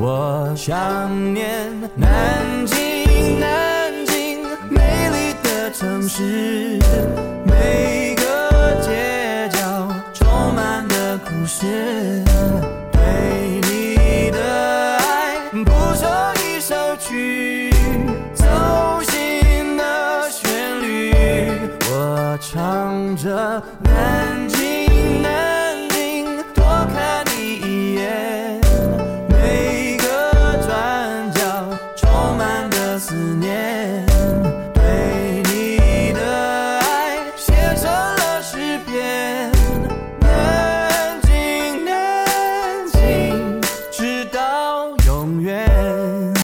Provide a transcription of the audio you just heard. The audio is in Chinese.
我想念南京，南京美丽的城市，每个街角充满了故事。对你的爱谱成一首曲，走心的旋律，我唱着南京，南京